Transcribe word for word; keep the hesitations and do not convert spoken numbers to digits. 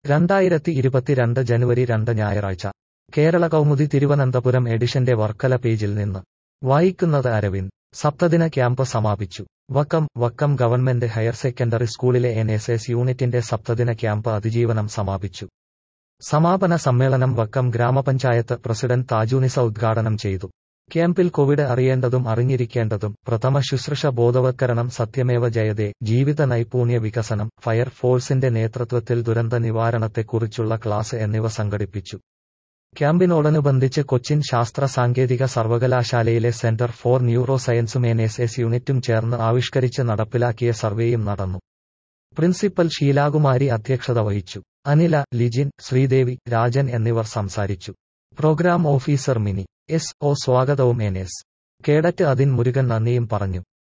രണ്ടായിരത്തി ഇരുപത്തിരണ്ട് ജനുവരി രണ്ട് ഞായറാഴ്ച കേരള കൗമുദി തിരുവനന്തപുരം എഡിഷന്റെ വർക്കല പേജിൽ നിന്ന് വായിക്കുന്നത് അരവിന്ദ്. സപ്തദിന ക്യാമ്പ് സമാപിച്ചു. Vakkom Vakkom government higher secondary സ്കൂളിലെ എൻ എസ് എസ് യൂണിറ്റിന്റെ സപ്തദിന ക്യാമ്പ് അതിജീവനം സമാപിച്ചു. സമാപന സമ്മേളനം വക്കം ഗ്രാമപഞ്ചായത്ത് പ്രസിഡന്റ് താജുനിസ ഉദ്ഘാടനം ചെയ്തു. ക്യാമ്പിൽ കോവിഡ് അറിയേണ്ടതും അറിഞ്ഞിരിക്കേണ്ടതും, പ്രഥമ ശുശ്രൂഷ ബോധവത്കരണം, സത്യമേവ ജയതേ, ജീവിത നൈപുണ്യ വികസനം, ഫയർ ഫോഴ്സിന്റെ നേതൃത്വത്തിൽ ദുരന്ത നിവാരണത്തെക്കുറിച്ചുള്ള ക്ലാസ് എന്നിവ സംഘടിപ്പിച്ചു. ക്യാമ്പിനോടനുബന്ധിച്ച് കൊച്ചിൻ ശാസ്ത്ര സാങ്കേതിക സർവകലാശാലയിലെ സെന്റർ ഫോർ ന്യൂറോ സയൻസും എൻ എസ് എസ് യൂണിറ്റും ചേർന്ന് ആവിഷ്കരിച്ച് നടപ്പിലാക്കിയ സർവേയും നടന്നു. പ്രിൻസിപ്പൽ ഷീലാകുമാരി അധ്യക്ഷത വഹിച്ചു. അനില, ലിജിൻ, ശ്രീദേവി, രാജൻ എന്നിവർ സംസാരിച്ചു. Programme officer Mini S O സ്വാഗതവും എൻ എസ് കേഡറ്റ് അതിൻ മുരുകൻ നന്ദിയും പറഞ്ഞു.